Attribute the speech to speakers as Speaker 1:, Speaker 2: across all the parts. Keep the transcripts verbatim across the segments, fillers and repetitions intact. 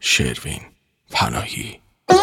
Speaker 1: شروین پناهی.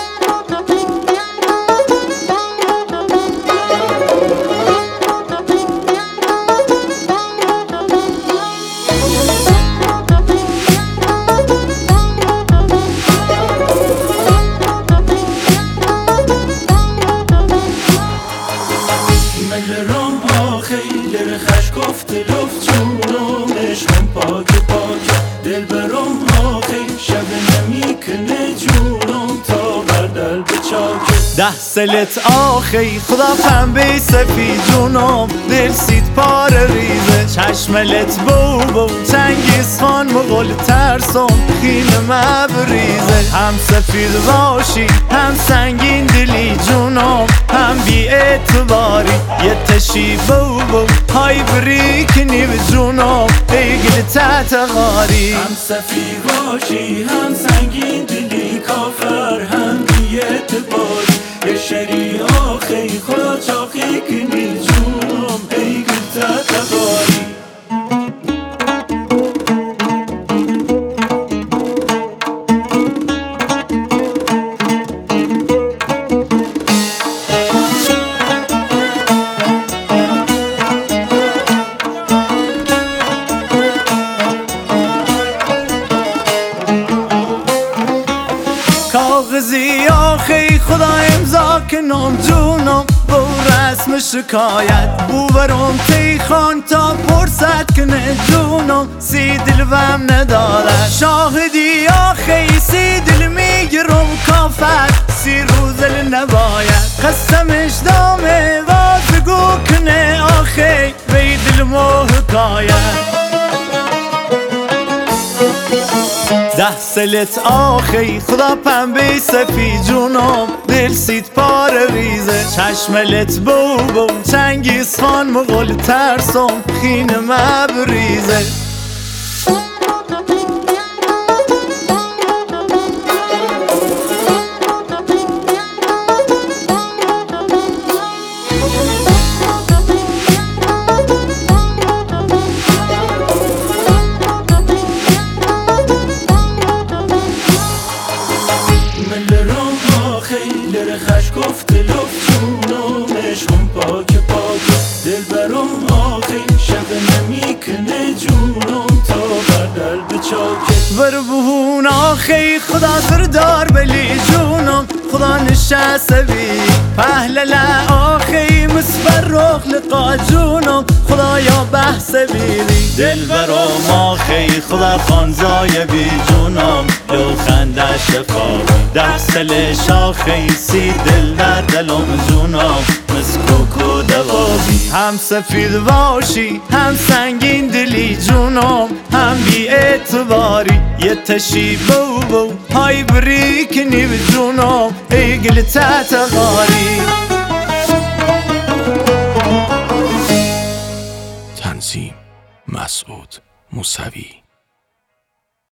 Speaker 2: خیلی خش گفت لفت جونم عشقم پاک پاک دل برام آخی شب نمیکنه جونم تا بردل به چاک
Speaker 3: ده سلت آخی خدا پنبه سفید جونم دل سید پار ریزه چشملت بو بو چنگیز خان مغل ترسم خین مبریزه هم سفید باشی هم سنگین دلی جونم هم بی اعتباری یه تشی بو بو های بری کنی به جونم ایگل تحت غاری
Speaker 2: هم سفید باشی هم سنگین دلی کافر هم بی اعتباری یه شری آخی خدا چاقی کنی جونم ایگل تحت غاری
Speaker 3: کاغذی آخی خدا امضا کنم جونم با رسم شکایت بو برام تیخان تا پرسد کنه جونم سی دل بهم نداره شاهدی آخی سی دل میگرم کافت سی روزل نباید قسمش دامه وازگو کنه آخی وی دل مو حکایت ده سلت آخی خدا پنبه سفید جونم دل سید پار ریزه چشملت بو بو چنگیز خان مغل ترسم خین مبریزه
Speaker 2: خیلی خش گفت لفت جونم عشقم پاک پاک دل برام آخی شب نمیکنه جونم تا بردل به چاک
Speaker 3: ور بهون آخی خدا سردار بلی جونم خدا نشست بی پهلل آخی مسفر روخ لقا جونم خدا یا بحث بیری دل برام آخی خدا خانزای بی جونم لو خنده شفا ده سل شاخی سی دل در دلم جونم مسکوکو دوابی هم سفید باشی هم سنگین دلی جونم هم بی اعتباری یه تشی بو بو های بری کنی به جونم ایگل تحت غاری.
Speaker 1: تنظیم مسعود موسوی.